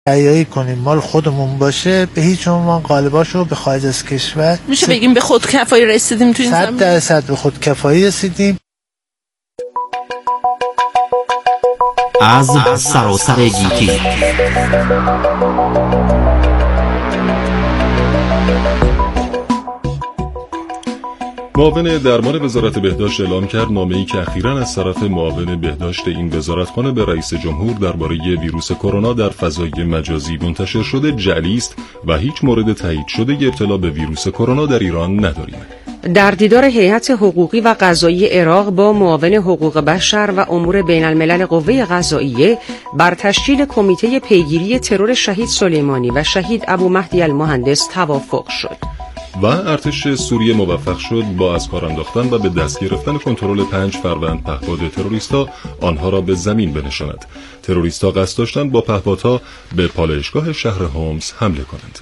تهیه کنیم مال خودمون باشه، به هیچ عنوان قالباشو به خارج از کشور. میشه بگیم به خودکفایی رسیدیم تو این زمینه؟ 100% به خودکفایی رسیدیم. از سراسر گیتی معاون درمان وزارت بهداشت اعلام کرد نامه‌ای که اخیراً از طرف معاون بهداشت این وزارتخانه به رئیس جمهور درباره ویروس کرونا در فضای مجازی منتشر شده جعلی است و هیچ مورد تایید شده ابتلا به ویروس کرونا در ایران نداریم. در دیدار هیئت حقوقی و قضایی عراق با معاون حقوق بشر و امور بین الملل قوه قضاییه بر تشکیل کمیته پیگیری ترور شهید سلیمانی و شهید ابو مهدی المهندس توافق شد. و ارتش سوریه موفق شد با از کار انداختن و به دست گرفتن کنترل 5 فروند پهپاد تروریستا آنها را به زمین بنشاند. تروریستا قصد داشتند با پهپادها به پالایشگاه شهر هومس حمله کنند.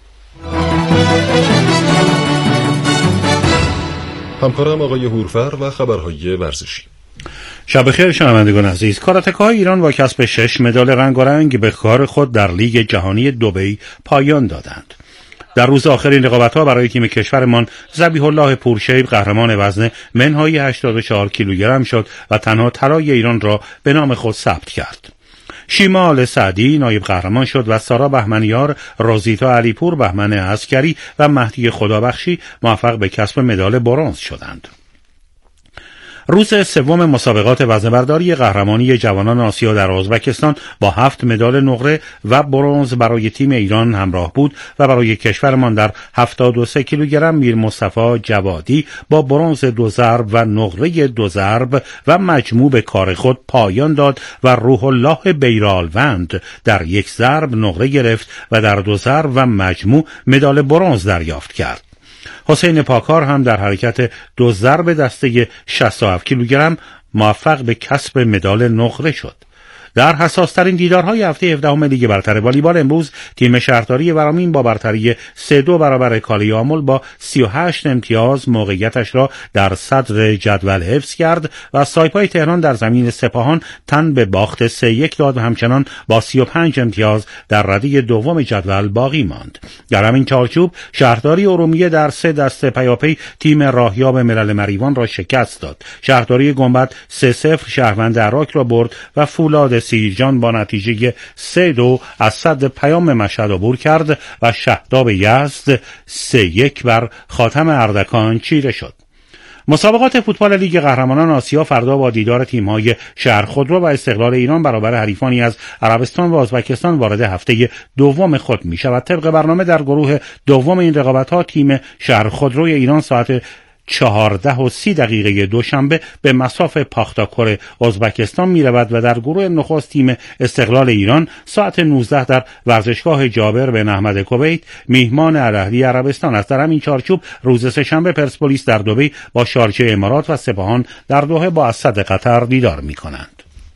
همکارم آقای هورفر و خبرهای ورزشی. شب بخیر شنوندگان عزیز. کاراتکه‌های ایران با کسب 6 مدال رنگارنگ به کار خود در لیگ جهانی دبی پایان دادند. در روز آخرین رقابت‌ها برای تیم کشورمان ذبیح الله پورشیب قهرمان وزن منهای 84 کیلوگرم شد و تنها طلای ایران را به نام خود ثبت کرد. شیما آل سعدی نایب قهرمان شد و سارا بهمنیار، روزیتا علیپور، بهمن عسکری و مهدی خدابخشی موفق به کسب مدال برنز شدند. روز سوم مسابقات وزنه‌برداری قهرمانی جوانان آسیا در ازبکستان با 7 مدال نقره و برنز برای تیم ایران همراه بود و برای کشورمان در 73 کیلوگرم میر مصطفی جوادی با برنز 2 ضرب و نقره 2 ضرب و مجموع به کار خود پایان داد و روح الله بیرالوند در 1 ضرب نقره گرفت و در 2 ضرب و مجموع مدال برنز دریافت کرد. حسین پاکار هم در حرکت 2 ضرب دسته 67 کیلوگرم موفق به کسب مدال نقره شد. در حساس‌ترین دیدارهای هفته 17 لیگ برتر والیبال امروز تیم شهرداری ورامین با برتری 3-2 برابر کالیامل با 38 امتیاز موقعیتش را در صدر جدول حفظ کرد و سایپای تهران در زمین سپاهان تن به باخت 3-1 داد و همچنان با 35 امتیاز در رده دوم جدول باقی ماند. در همین چارچوب شهرداری ارومیه در 3 دسته پیاپی تیم راهیاب ملل مریوان را شکست داد. شهرداری گنبد 3-0 شهروند عراق را برد و فولاد سیرجان با نتیجه 3-2 از صد پیام مشهد عبور کرد و شهداب یزد 3-1 بر خاتم اردکان چیره شد. مسابقات فوتبال لیگ قهرمانان آسیا فردا با دیدار تیم‌های شهرخودرو و استقلال ایران برابر حریفانی از عربستان و ازبکستان وارد هفته دوم خود می‌شود. طبق برنامه در گروه دوم این رقابت‌ها تیم شهرخودروی ایران ساعت 14:30 دوشنبه به مصاف پاختاکور ازبکستان می رود و در گروه نخست تیم استقلال ایران ساعت 19 در ورزشگاه جابر بن احمد کویت میهمان الاهلی عربستان است. در همین چارچوب روز سه‌شنبه پرسپولیس در دبی با شارجه امارات و سپاهان در دوحه با اسد قطر دیدار می کنند.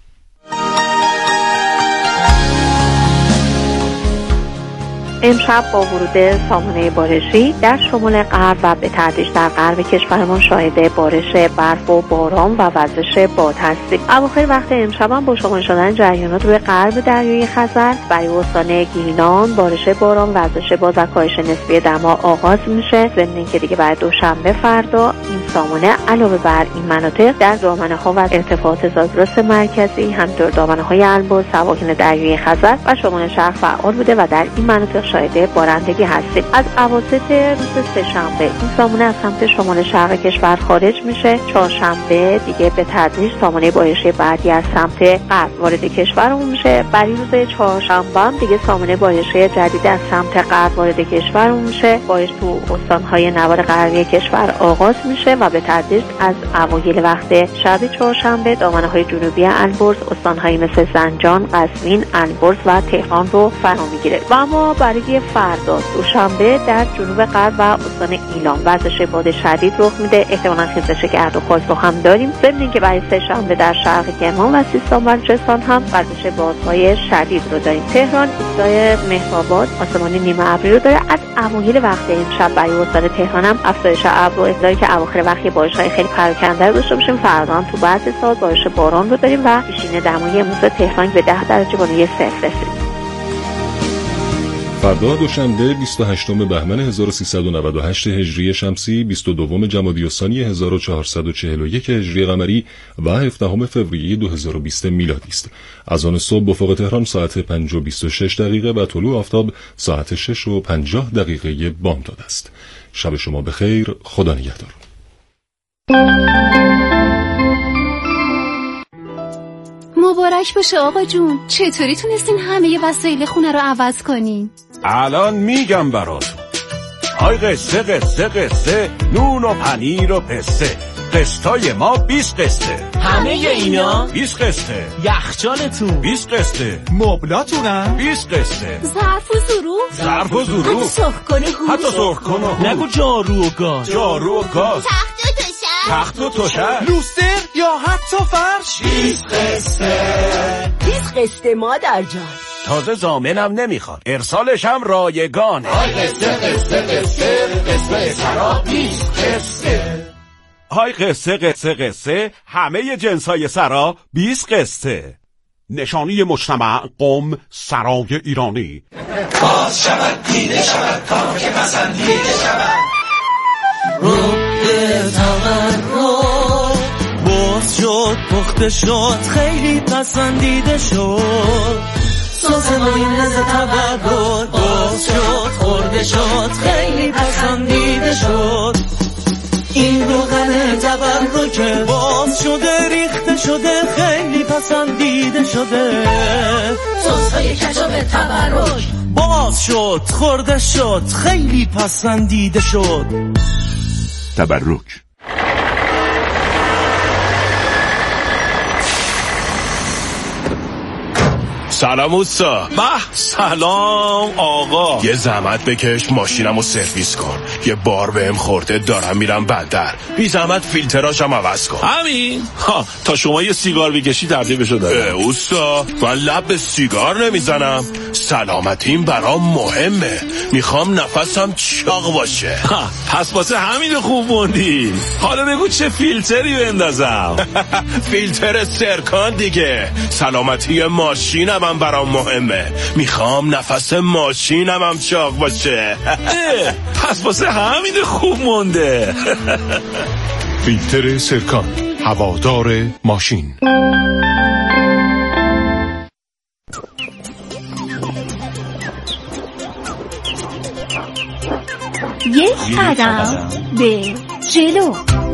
امشب با ورود سامانه بارشی در شمال غرب و به تدریج در غرب کشورمان شاهد بارش برف و باران و وزش باد هستیم. اواخر وقت امشب هم با شمال شدن جریانات روی غرب دریای خزر برای استان گیلان بارش باران وزش باد و کاهش نسبی دما آغاز میشه. ضمن اینکه دیگه بعد دوشنبه فردا این سامانه علاوه بر این مناطق در دامنه‌ها و ارتفاعات زاگرس مرکزی همینطور دامنه‌های البرز سواحل دریای خزر و شمال شرق فعال بوده و در این مناطق شاهد بارندگی هستیم. از اواسط روز سه‌شنبه این سامانه از سمت شمال شرق کشور خارج میشه. چهارشنبه دیگه به تدریج سامانه بارشی بعدی از سمت غرب وارد کشورمون میشه. برای روز چهارشنبه هم دیگه سامانه بارشی جدید از سمت غرب وارد کشورمون میشه. بارش تو استان‌های نوار غربی کشور آغاز میشه و به تدریج از اوایل وقت شب چهارشنبه دامنه‌های جنوبی البرز، استان‌هایی مثل زنجان، قزوین، البرز و تهران رو فرا میگیره. و اما برای فردا دوشنبه در جنوب غرب و استان ایلام وزش باد شدید رخ میده. احتمالاً خیزش گرد و خاک رو هم داریم. ضمن اینکه برای سه‌شنبه در شرق کرمان و سیستان و بلوچستان هم وزش بادهای شدید رو داریم. تهران ایستای مهرآباد آسمان نیمه ابری رو داره. از اوایل وقت امشب برای استان تهران هم افزایش ابر و احتمالی که اواخر وقت بارش‌های خیلی پراکنده رو داشته باشیم. فردا هم تو بعضی ساعات بارش باران رو داریم و پیشین دمای امروز تهران به 10 درجه بالای صفر رسید. فردا دوشنبه 28 بهمن 1398 هجری شمسی، 22 جمادی الثانی 1441 هجری قمری و 17 فوریه 2020 میلادی است. از آن صبح به افق تهران ساعت 5:26 و طلوع آفتاب ساعت 6:50 بامداد است. شب شما بخیر، خدا نگهدار. مبارک باشه آقا جون، چطوری تونستین همه وسایل خونه رو عوض کنین؟ الان میگم براتون. های قصه قصه قصه، نون و پنیر و پسته، قسطای ما 20 قسطه. همه اینا 20 قسطه. یخچالتون 20 قسطه. مبلاتونم 20 قسطه. ظرف و ظروف حتی سرخ‌کنه نگو جارو و گاز. تخت و تشک. لوستر یا حتی فرش. 20 قسطه. 20 قسطه مادر جان. تازه ضامنم نمیخواد، ارسالش هم رایگانه. های قصه قصه قصه، قسمت سرا 20 قسطه. های قصه قصه قصه، همه جنسای سرا 20 قسطه. نشانی مجتمع قم سرای ایرانی. باز شود دیده شود تا که پسندیده شود. رو به تورد باز شد پخته شد خیلی پسندیده شد. سازمانی لذت تورد باز شد خورده شد خیلی پسندیده شد. این روغن تورد باز شده ریخته شده خیلی پسندیده شده. سس‌های کچاپ تورد باز شد خورده شد خیلی پسندیده شد. تبرک. سلام اوستا. سلام آقا. یه زحمت بکش ماشینمو سرویس کن. یه بار بهم خورده دارم میرم بندر. بی زحمت فیلتراشم عوض کن. همین تا شما یه سیگار بکشی ترتیبشو دارم. اوستا من لب به سیگار نمیزنم. سلامتیم برام مهمه. میخوام نفسم چاق باشه. پس واسه همین خوب موندی. حالا بگو چه فیلتری بندازم. فیلتر سرکان دیگه. سلامتی ماشینم هم برام مهمه. میخوام نفس ماشینم هم چاق باشه. پس واسه همین خوب مونده. فیلتر سرکان، هوادار ماشین. یک قدم به جلو.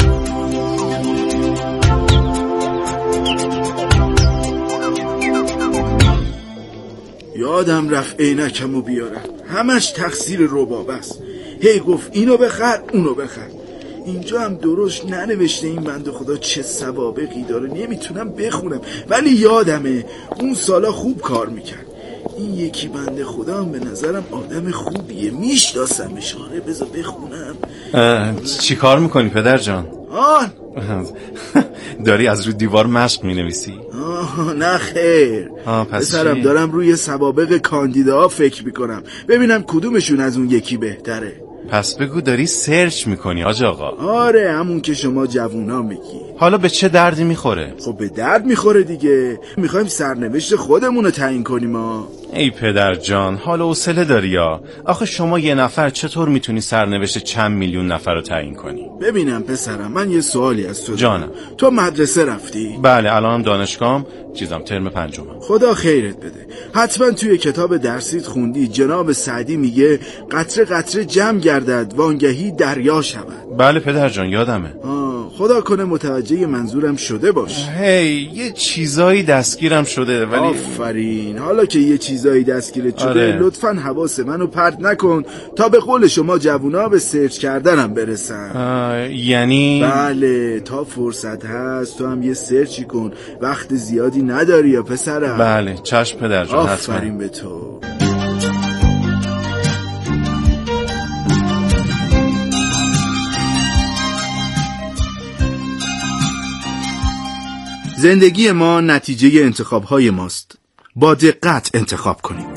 یادم رفت عینکمو بیارم، همش تقصیر رباب است. هی گفت اینو بخر اونو بخر. اینجا هم درشت ننوشته این بنده خدا چه سوابقی داره، نمیتونم بخونم ولی یادمه اون سالا خوب کار میکرد. این یکی بنده خدا هم به نظرم آدم خوبیه، میشناسمش. آره بذار بخونم. چی کار میکنی پدر جان؟ داری از روی دیوار مشق مینویسی؟ نه خیر. پسرم دارم روی سوابق کاندیداها فکر میکنم ببینم کدومشون از اون یکی بهتره. پس بگو داری سرچ میکنی حاج آقا. آره همون که شما جوونا میگی. حالا به چه دردی میخوره؟ خب به درد میخوره دیگه. میخوایم سرنوشت خودمونو تعیین کنیم ها. ای پدر جان حالا حوصله داری یا؟ آخه شما یه نفر چطور میتونی سرنوشت چند میلیون نفر رو تعیین کنی؟ ببینم پسرم من یه سوالی از تو جانم. تو مدرسه رفتی؟ بله الانم دانشگاهم، ترم 5. خدا خیرت بده. حتما توی کتاب درسیت خوندی جناب سعدی میگه قطره قطره جمع گردد وانگهی دریا شود. بله پدر جان یادمه. خدا کنه متوجه منظورم شده باش. هی یه چیزایی دستگیرم شده ولی آفرین. حالا که یه چیزایی دستگیرت شده لطفاً حواس منو پرت نکن تا به قول شما جوونا به سرچ کردنم برسن. یعنی بله تا فرصت هست تو هم یه سرچی کن، وقت زیادی نداری یا پسرم. بله چشم پدر جان. آفرین به تو. زندگی ما نتیجه انتخاب‌های ماست. با دقت انتخاب کنیم.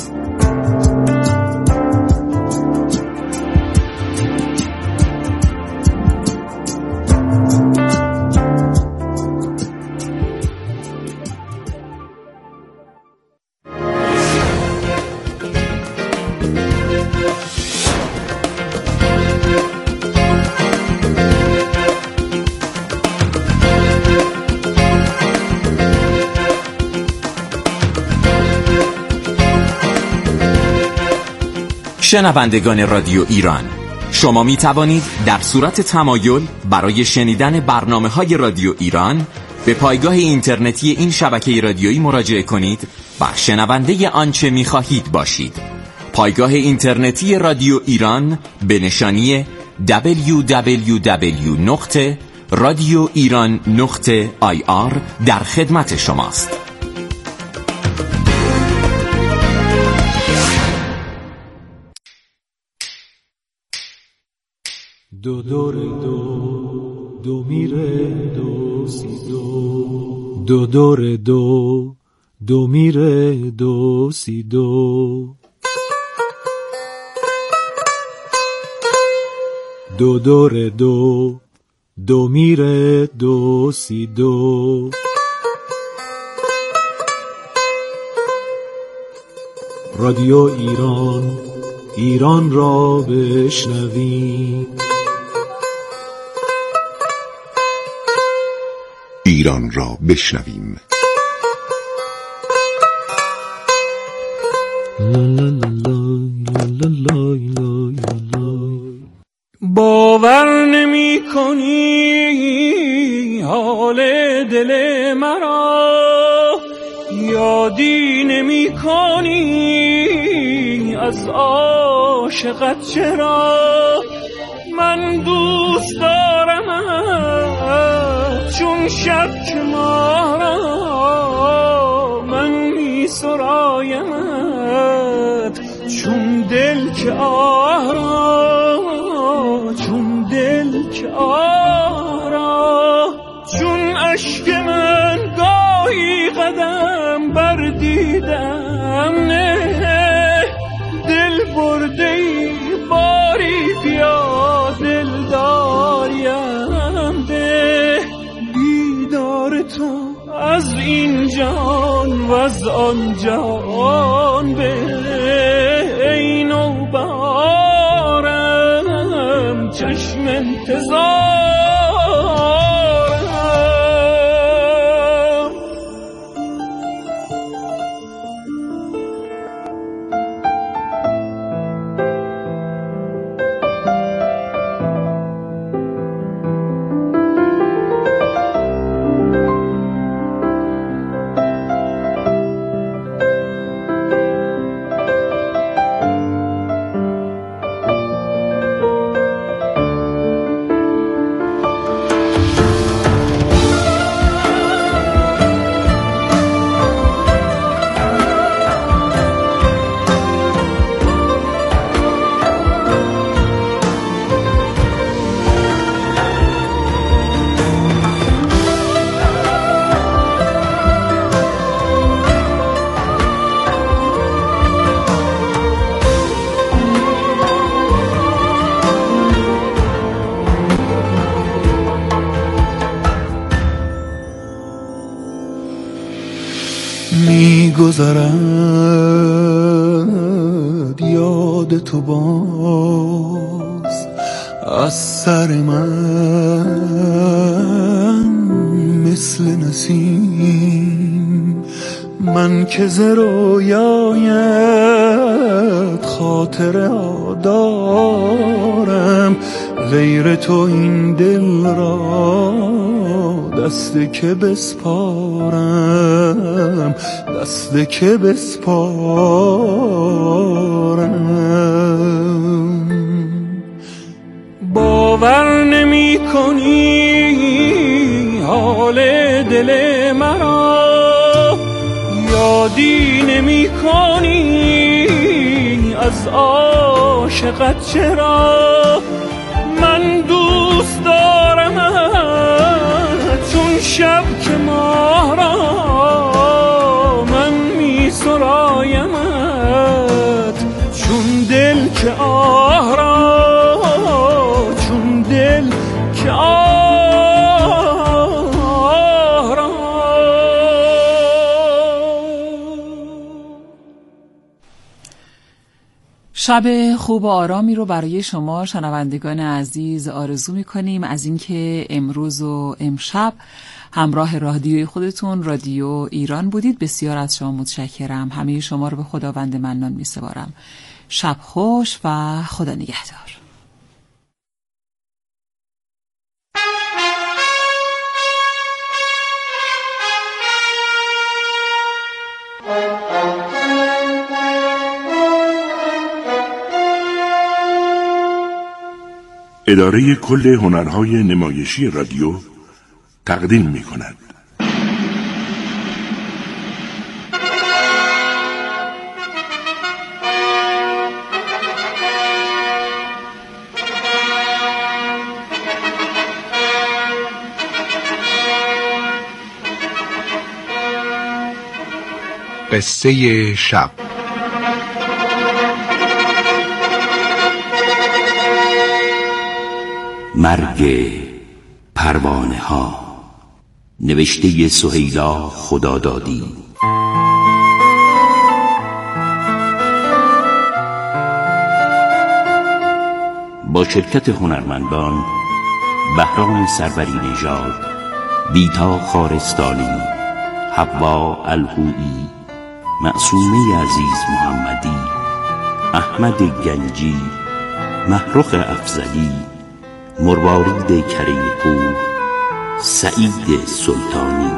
شنوندگان رادیو ایران، شما می توانید در صورت تمایل برای شنیدن برنامه‌های رادیو ایران به پایگاه اینترنتی این شبکه رادیویی مراجعه کنید و شنونده آنچه می خواهید باشید. پایگاه اینترنتی رادیو ایران به نشانی www.radioiran.ir در خدمت شماست. دو دور دو میره دو سی دو دور دو میره دو سی دو دور دو میره دو سی دو رادیو ایران را بشنوی، ایران را بشنویم. باور نمی کنی حال دل مرا، یادی نمی کنی از عاشقت چرا. من دوست دارم چون شب که ماه را، من می سرایمت چون دل که آه را، چون دل که آه را. چون اشک من گاهی قدم بردیدم نه، دل بردی باری بیا دل داریم ده. دیدار تو از این جان و از آن جان به ای نوبهارم چشم انتظارم. می‌گذرد یاد تو باز از سر من مثل نسیم. من که ز رویایت خاطره دارم، غیر تو این دل را دست که بسپارم، دست که بسپارم. باور نمی کنی حال دل مرا، یادی نمی کنی از عاشقت چرا. من دوست دارم چون شب که ماه را، من می سرایمت چون دل که آه را، چون دل که آه را. شب خوب و آرامی رو برای شما شنوندگان عزیز آرزو می‌کنیم، از اینکه امروز و امشب همراه رادیوی خودتون رادیو ایران بودید. بسیار از شما متشکرم. همه شما رو به خداوند منان می‌سپارم. شب خوش و خدا نگهدار. اداره کل هنرهای نمایشی رادیو تقدیم می کند. قصه شب. مرگ پروانه ها، نوشته سهیلا خدادادی. با شرکت هنرمندان بهرام سروری نژاد، بیتا خارستانی، حوا الهویی، معصومه عزیز محمدی، احمد گنجی، محروخ افضلی، مروارید کریم پور، سعید سلطانی.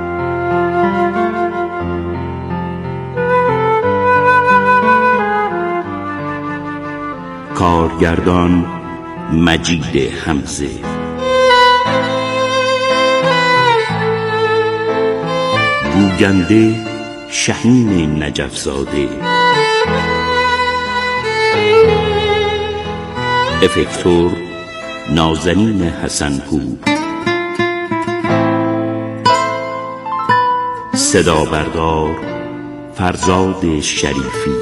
کارگردان مجید حمزه. گوینده شهین نجفزاده. افکتور نازنین حسنپور. صدا بردار فرزاد شریفی.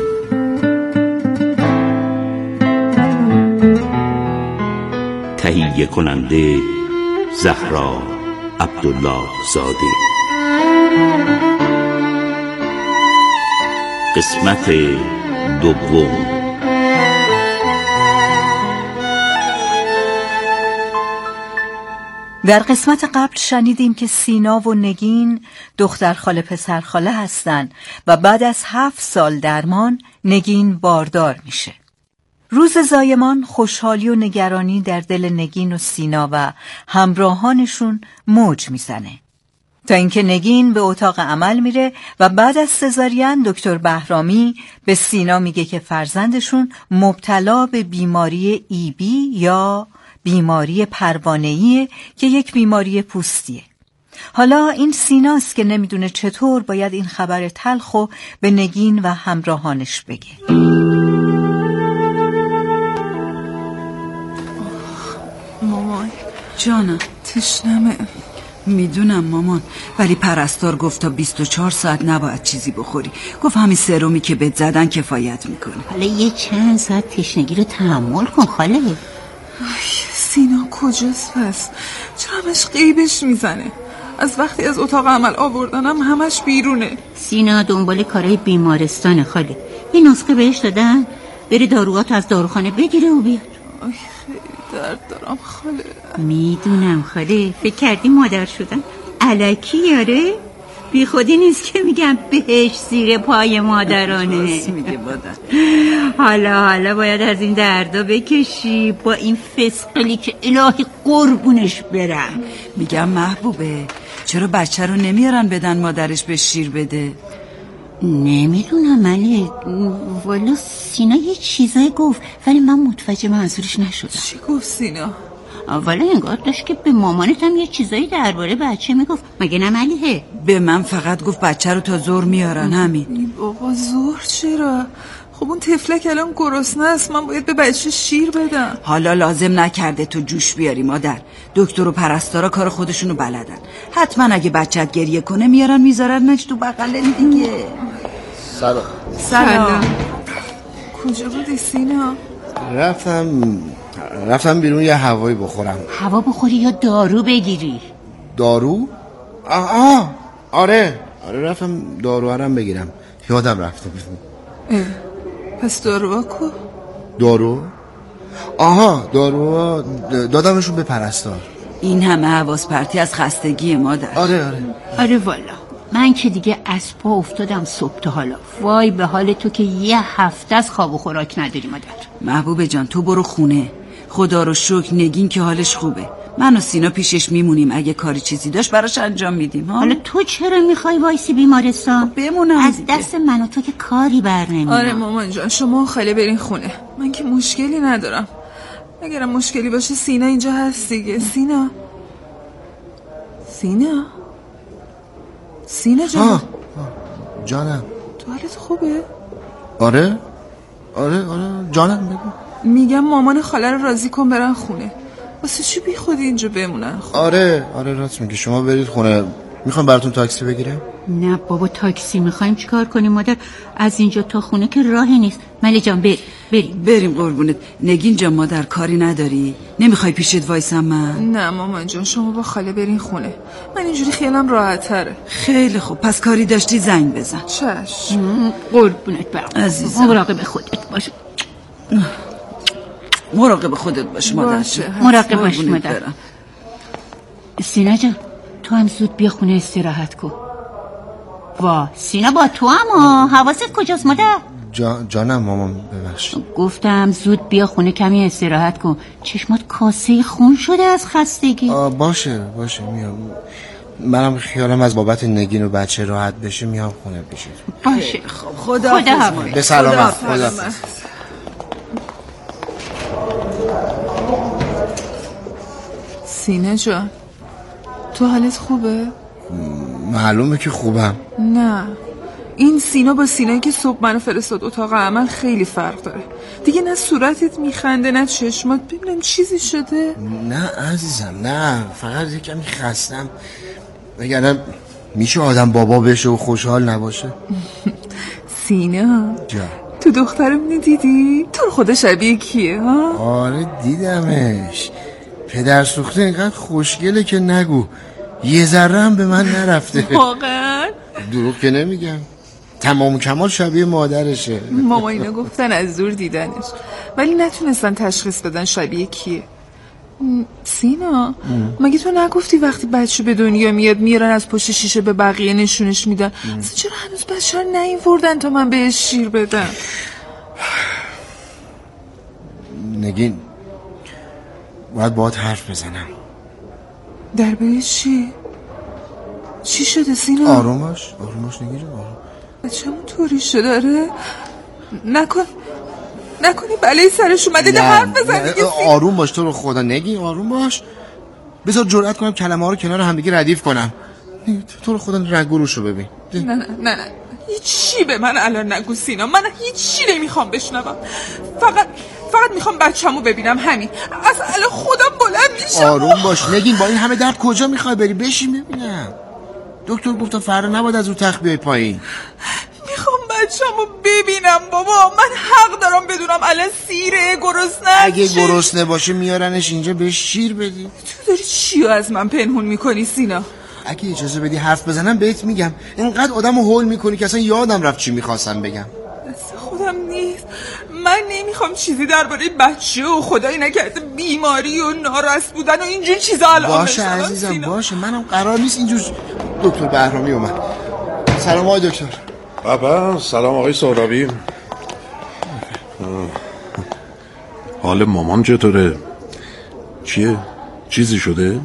تهیه کننده زهرا عبدالله زاده. قسمت دوم. در قسمت قبل شنیدیم که سینا و نگین دختر خاله پسر خاله هستن و بعد از 7 سال درمان نگین باردار میشه. روز زایمان خوشحالی و نگرانی در دل نگین و سینا و همراهانشون موج میزنه تا اینکه نگین به اتاق عمل میره و بعد از سزارین دکتر بهرامی به سینا میگه که فرزندشون مبتلا به بیماری ایبی یا بیماری پروانه‌ایه که یک بیماری پوستیه. حالا این سیناست که نمیدونه چطور باید این خبر تلخو به نگین و همراهانش بگه. مامان جانم تشنمه. میدونم مامان، ولی پرستار گفت تا 24 ساعت نباید چیزی بخوری. گفت همین سرومی که بهت زدن کفایت میکنه. حالا یه چند ساعت تشنگی رو تحمل کن خاله. سینا کجاست پس؟ چرا همش غیبش میزنه؟ از وقتی از اتاق عمل آوردنم همش بیرونه. سینا دنبال کارهای بیمارستان خاله. یه نسخه بهش دادن بره داروهاتو از داروخانه بگیره و بیاد. آی خیلی درد دارم خاله. میدونم خاله، فکر کردی مادر شدن الکی یاره؟ بی خودی نیست که میگم بهش زیر پای مادرانه. راست میگه مادر. حالا باید از این دردا بکشی با این فسقلی که الهی قربونش برم. میگم محبوبه چرا بچه رو نمیارن بدن مادرش به شیر بده؟ نمیدونم ولی والا سینا یه چیزایی گفت ولی من متوجه منظورش نشدم. چی گفت سینا؟ والا انگار داشت که به مامانت هم یه چیزایی درباره بچه میگفت. مگه نه ملیحه؟ به من فقط گفت بچه رو تا ظهر میارن همین. بابا ظهر چرا؟ خب اون تفلک الان گرسنه است، من باید به بچه شیر بدم. حالا لازم نکرده تو جوش بیاری مادر. دکتر و پرستارا کار خودشونو بلدن. حتما اگه بچت گریه کنه میارن میذارنش تو بغل دیگه. سلام. کجا بودی سینا؟ رفتم بیرون یه هوایی بخورم. هوا بخوری یا دارو بگیری؟ دارو؟ آره رفتم داروهارم بگیرم، یادم رفته. پس دارو کو؟ دارو؟ دارو دادمشون به پرستار. این همه حواس پرتی از خستگی مادر. آره والا من که دیگه از پا افتادم صبح تا حالا. وای به حال تو که یه هفته از خواب و خوراک نداری مادر. محبوب جان تو برو خونه. خدا رو شکر نگین که حالش خوبه. من و سینا پیشش میمونیم، اگه کاری چیزی داشت براش انجام میدیم. حالا تو چرا میخوای وایسی بیمارستان؟ بمونم از دست من و تو که کاری بر نمیاد. آره مامان جان شما خاله برین خونه، من که مشکلی ندارم. اگرم مشکلی باشه سینا اینجا هست دیگه. سینا جان. جانم تو حالت خوبه؟ آره جانم بگو. میگم مامان خاله رو راضی کن برن خونه. واسه چی بی خودی اینجا بمونن؟ آره راست میگی، شما برید خونه. میخوام براتون تاکسی بگیرم؟ نه بابا تاکسی میخوایم چیکار کنیم مادر؟ از اینجا تا خونه که راهی نیست. ملی جان بریم قربونت. نگین جان مادر کاری نداری؟ نمیخوای پیشت وایسم من؟ نه مامان جان شما با خاله برین خونه، من اینجوری خیالم راحت تره. خیلی خوب پس کاری داشتی زنگ بزن. چشم. قربونت برم عزیزم. مراقب خودت باش. مراقب خودت باش مادر. مراقب باش مادر. سینا جان تو هم زود بیا خونه استراحت کن. سینا با تو هم حواست کجاست مادر؟ جانم مامان ببخش. گفتم زود بیا خونه کمی استراحت کن. چشمات کاسه خون شده از خستگی. باشه میام. منم خیالم از بابت نگین و بچه راحت بشه میام خونه بشه. باشه خدا به سلامت. خدا. سینا جان تو حالت خوبه؟ معلومه که خوبم. نه این سینا با سینایی که صبح منو فرستاد اتاق عمل خیلی فرق داره دیگه. نه صورتت میخنده نه چشمات. ببینم چیزی شده؟ نه عزیزم نه، فقط یکمی خستم. وگرنه میشه آدم بابا بشه و خوشحال نباشه؟ سینا تو دخترمونی دیدی؟ تو رو خدا شبیه کیه ها؟ آره دیدمش. پدر سوخته اینقدر خوشگله که نگو. یه ذره هم به من نرفته. واقعا؟ دروغ که نمیگم. تمام کمال شبیه مادرشه. ماما اینا گفتن از دور دیدنش ولی نتونستن تشخیص بدن شبیه کیه. سینا مگه تو نگفتی وقتی بچه به دنیا میاد میارن از پشت شیشه به بقیه نشونش میدن؟ اصلا چرا هنوز بچه رو نیاوردن تا من بهش شیر بدم؟ نگین باید باهات حرف بزنم. درباره چی شده سینا؟ آروم باش نگین آروم. بچه‌مون طوری شده داره؟ نکنی بلایی سرش اومده. ده حرف بزن دیگه. آروم باش تو رو خدا نگین آروم باش. بذار جرأت کنم کلمه ها رو کنار همدیگه ردیف کنم. تو رو خدا رنگ و روش رو ببین. نه هیچی به من الان نگو سینا. من هیچی نمیخوام بشنوم. فقط میخوام بچه‌مو ببینم همین. از الان خودم بلند میشم. آروم باش نگین. با این همه درد کجا میخوای بری؟ بشین ببینم. دکتر گفت فردا نباید از رو تخت بیای پایین. میخوام بچه‌مو ببینم بابا. من حق دارم بدونم الان سیره گرسنه. اگه گرسنه باشه میارنش اینجا بهش شیر بدی. تو داری چیو از من پنهون میکنی سینا؟ اگه اجازه بدی حرف بزنم بهت میگم. اینقدر آدمو هول میکنی که اصلا یادم رفت چی میخواستم بگم. دست خودم نیست. من نمیخوام چیزی درباره بچه و خدایی نکرده بیماری و ناراست بودن و اینجور چیزا الان باشه عزیزم باشه. منم قرار نیست اینجور. دکتر بهرامی اومد. سلام آقای دکتر. بابا سلام آقای سهرابی. حال مامان چطوره؟ چیه؟ چیزی شده؟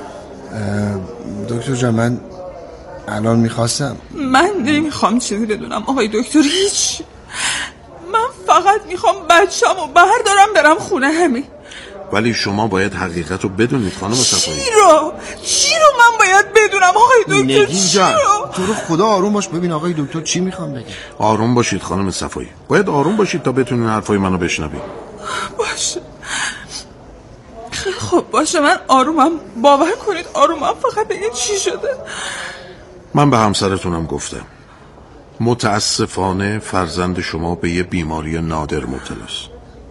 دکتر جان من الان میخواستم. من نمیخوام چیزی بدونم آقای دکتر. هیچ. من فقط میخوام بچه‌مو بردارم برم خونه همین. ولی شما باید حقیقت رو بدونید خانم صفایی. چی رو من باید بدونم آقای دکتر؟ نگین جان تو رو خدا آروم باش. ببین آقای دکتر چی میخوام بگم. آروم باشید خانم صفایی. باید آروم باشید تا بتونین حرفای منو بشنوید. باشه خیلی خوب باشه. من آرومم. باور کنید آرومم. فقط بگید چی شده. من به همسرتونم گفتم متاسفانه فرزند شما به یه بیماری نادر مبتلاست.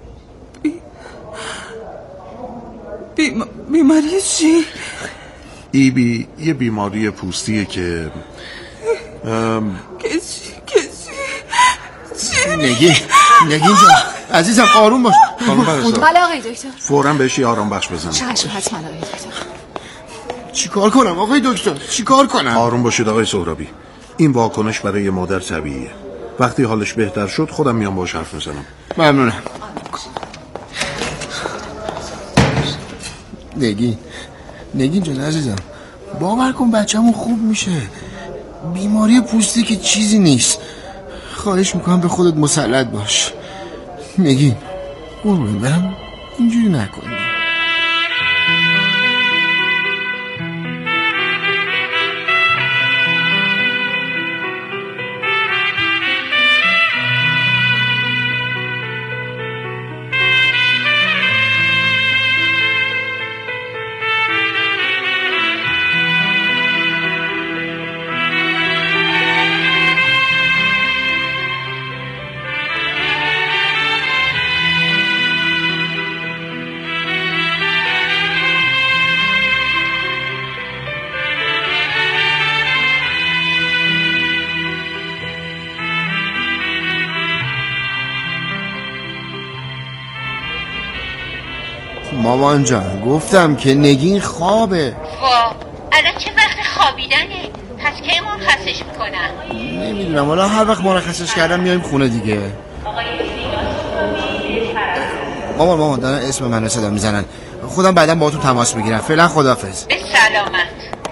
بیماری چی؟ EB یه بیماری پوستیه که چی؟ نگین جان عزیزم آروم باش. بله آقای دکتر. فوراً بهش آرام بخش بزنید. چشم حتما آقای دکتر. چیکار کنم آقای دکتر؟ چیکار کنم؟ آروم باشید آقای سهرابی. این واکنش برای مادر طبیعیه. وقتی حالش بهتر شد خودم میام باهاش حرف میزنم. ممنونم. نگین جان عزیزم، باور کن بچه‌مون خوب میشه. بیماری پوستی که چیزی نیست. خواهش میکنم به خودت مسلط باش. نگین قربون برم، اینجوری نکن. مامان جان گفتم که نگین خوابه. الان چه وقت خوابیدنه؟ پس کی مرخصش میکنم؟ نمیدونم، حالا هر وقت مرخصش کردم میایم خونه دیگه. مامان دارن اسم منو صدا میزنن. خودم بعدا باهاتون تماس میگیرم. فعلا خداحافظ. به سلامت.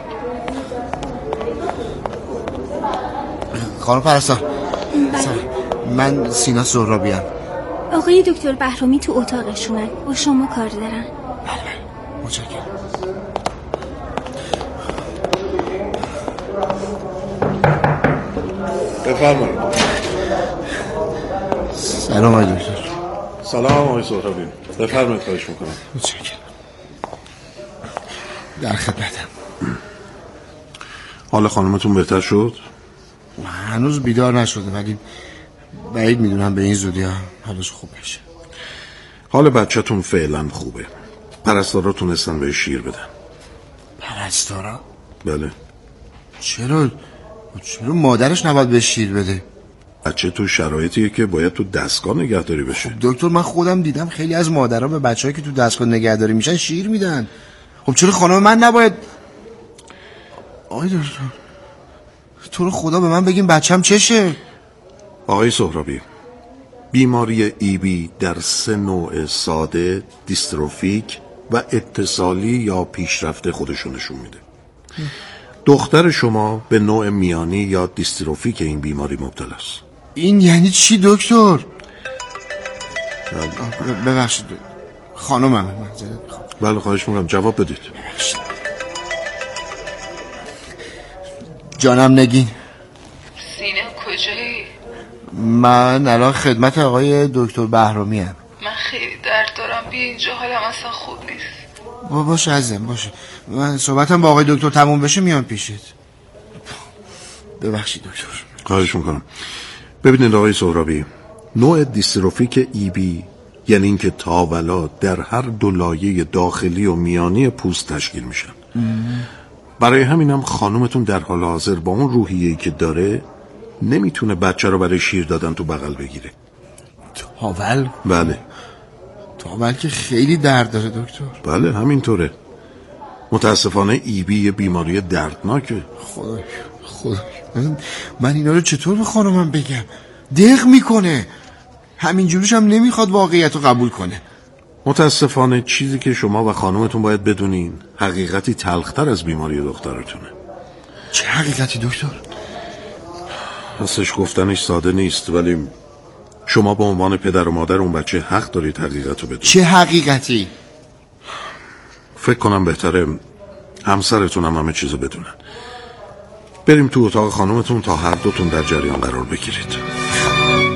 خانم پرستار، من سینا سهرابی ام. آقای دکتر بهرامی تو اتاقشونن، با شما کار دارن. بله متشکرم. بفرمایید. سلام آقای دکتر. سلام آقای سهرابی. بفرمایید، خواهش میکنم. متشکرم. در خدمتم. حال خانمتون بهتر شد؟ هنوز بیدار نشده ولی بعید میدونم به این زودی ها حالش خوب بشه. حال بچه‌تون فعلا خوبه. پرستارا تونستن بهش شیر بدن. پرستارا؟ بله. چرا مادرش نباید بهش شیر بده؟ بچه تو شرایطیه که باید تو دستگاه نگهداری بشه. خب دکتر، من خودم دیدم خیلی از مادرها به بچه‌هایی که تو دستگاه نگهداری میشن شیر میدن. خب چرا خانم من نباید؟ آقای دکتر تو رو خدا به من بگیم بچه‌م چشه؟ آقای سهرابی، بیماری ایبی در 3 نوع ساده، دیستروفیک و اتصالی یا پیشرفته خودشو نشون میده. دختر شما به نوع میانی یا دیستروفیک این بیماری مبتلاست. این یعنی چی دکتر؟ ببخشید خانومم. بله خواهش میکنم جواب بدید. جانم نگین. سینا کجایی؟ من الان خدمت آقای دکتر بهرامی ام. من خیلی درد دارم، بیا اینجا، حالم اصلا خوب نیست. باشه عزیزم باشه، من صحبتم با آقای دکتر تموم بشه میام پیشت. ببخشید دکتر. خواهش میکنم. ببینید آقای سهرابی، نوع دیستروفیک ایبی یعنی اینکه تاولات در هر 2 لایه داخلی و میانی پوست تشکیل میشن. برای همینم خانومتون در حال حاضر با اون روحیه‌ای که داره نمیتونه بچه رو برای شیر دادن تو بغل بگیره. تاول؟ بله. تاول که خیلی درد داره دکتر. بله همینطوره. متاسفانه ایبی یه بیماری دردناکه. خدا من اینا رو چطور به خانومم بگم؟ دق میکنه. همینجوریش هم نمیخواد واقعیت رو قبول کنه. متاسفانه چیزی که شما و خانومتون باید بدونین حقیقتی تلختر از بیماری دخترتونه. چه حقیقتی دکتر؟ راستش گفتنش ساده نیست، ولی شما به عنوان پدر و مادر اون بچه حق دارید حقیقت رو بدونید. چه حقیقتی؟ فکر کنم بهتره همسرتون هم همه چیزو بدونن. بریم تو اتاق خانومتون تا هر دوتون در جریان قرار بگیرید.